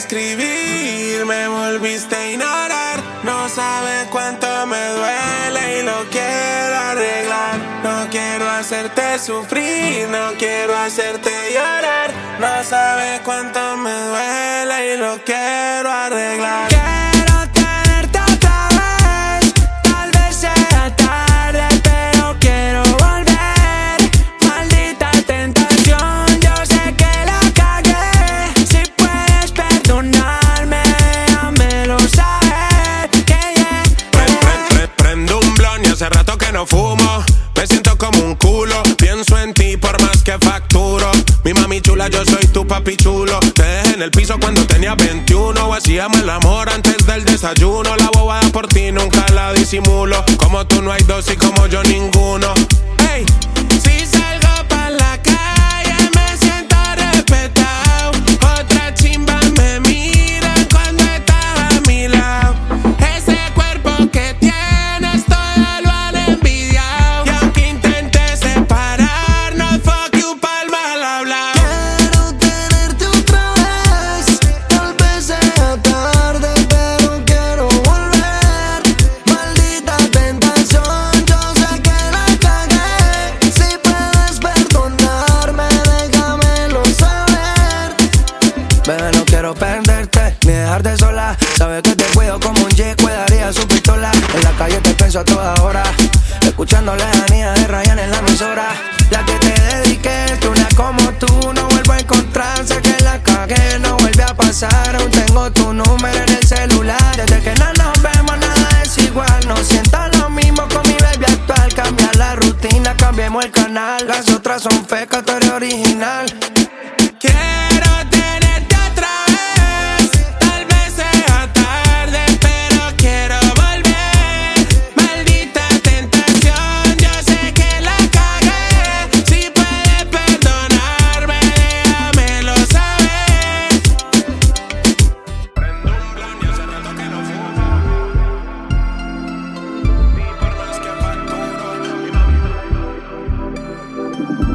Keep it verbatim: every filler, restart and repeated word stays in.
escribir, me volviste a ignorar. No sabes cuánto me duele y lo quiero arreglar. No quiero hacerte sufrir, no quiero hacerte llorar. No sabes cuánto me duele y lo quiero arreglar. Quiero tenerte otra vez, tal vez sea tarde, pero quiero volver. Maldita tentación, yo sé que la cagué. Si puedes perdonarme, déjamelo saber. Yeah, yeah, Pre, pre, pre, prendo un blon y hace rato que no fumo. Me siento como un culo, pienso en ti por más que facturo. Mi mami chula, yo soy tu papi chulo. Te dejé en el piso cuando tenía veintiuno. Hacíamos el amor antes del desayuno. La bobada por ti nunca la disimulo. Como tú no hay dos y como yo ninguno. Ey, si salgo pa' la calle me siento respetado. Otra chimba me miran cuando estás a mi lado. Ese cuerpo que tienes todo lo han envidiado. Y aunque intentes separarnos, fuck you pa'l mal hablado. quiero tenerte otra vez, tal vez sea tarde, pero quiero volver. Maldita tentación, yo sé que la cagué. Si puedes perdonarme, déjamelo saber. Bebé, no quiero perderte, ni dejarte sola. Sabes que te cuido como un G, cuidaría su pistola. En la calle te pienso a toda hora, escuchando lejanía de Ryan en la emisora. La que te dediqué, que una como tú no vuelvo a encontrar. Sé que la cagué, no vuelve a pasar. Aún tengo tu número en el celular. Desde que no nos vemos nada es igual. No siento lo mismo con mi baby actual. Cambia la rutina, cambiemos el canal. Las otras son fecas, tú eres original. Quiero tenerte otra vez, tal vez sea tarde, pero quiero volver. Maldita tentación, yo sé que la cagué. Si puedes perdonarme, déjamelo saber. Prendo un blon y hace rato que no fumo. Ni por más que facturo, mi mami.